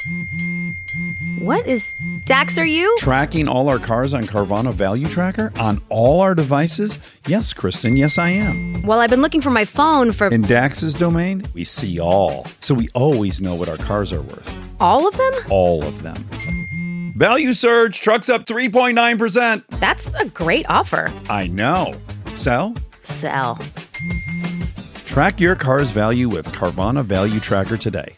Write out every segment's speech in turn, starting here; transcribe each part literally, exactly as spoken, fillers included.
What is... Dax, are you? Tracking all our cars on Carvana Value Tracker on all our devices? Yes, Kristen, yes, I am. Well, I've been looking for my phone for... In Dax's domain, we see all. So we always know what our cars are worth. All of them? All of them. Value surge, trucks up three point nine percent. That's a great offer. I know. Sell? Sell. Track your car's value with Carvana Value Tracker today.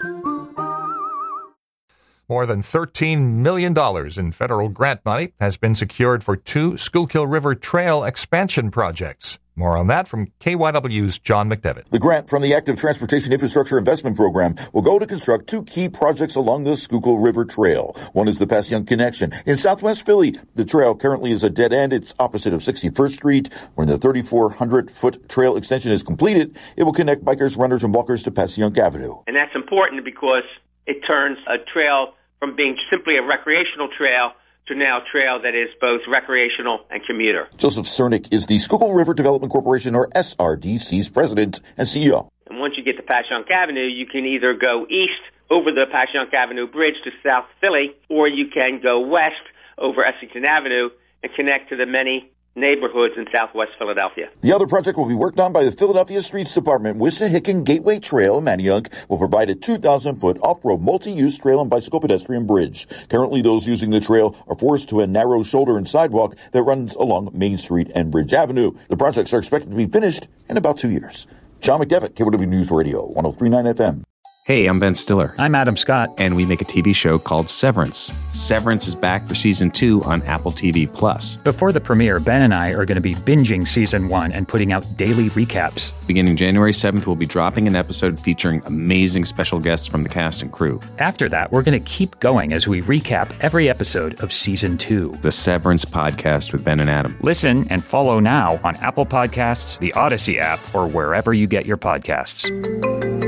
More than thirteen million dollars in federal grant money has been secured for two Schuylkill River Trail expansion projects. More on that from K Y W's John McDevitt. The grant from the Active Transportation Infrastructure Investment Program will go to construct two key projects along the Schuylkill River Trail. One is the Passyunk Connection in southwest Philly. The trail currently is a dead end. It's opposite of sixty-first Street. When the thirty-four hundred foot trail extension is completed, it will connect bikers, runners, and walkers to Passyunk Avenue. And that's important because it turns a trail from being simply a recreational trail to now a trail that is both recreational and commuter. Joseph Cernick is the Schuylkill River Development Corporation, or S R D C's president and C E O. And once you get to Passyunk Avenue, you can either go east over the Passyunk Avenue Bridge to South Philly, or you can go west over Essington Avenue and connect to the many neighborhoods in southwest Philadelphia. The other project will be worked on by the Philadelphia Streets Department. Wissahickon Gateway Trail in Manayunk will provide a two thousand foot off-road multi-use trail and bicycle pedestrian bridge. Currently, those using the trail are forced to a narrow shoulder and sidewalk that runs along Main Street and Bridge Avenue. The projects are expected to be finished in about two years. John McDevitt, K Y W News Radio, one oh three point nine F M. Hey, I'm Ben Stiller. I'm Adam Scott. And we make a T V show called Severance. Severance is back for season two on Apple T V Plus. Before the premiere, Ben and I are going to be binging season one and putting out daily recaps. Beginning January seventh, we'll be dropping an episode featuring amazing special guests from the cast and crew. After that, we're going to keep going as we recap every episode of season two. The Severance Podcast with Ben and Adam. Listen and follow now on Apple Podcasts, the Odyssey app, or wherever you get your podcasts.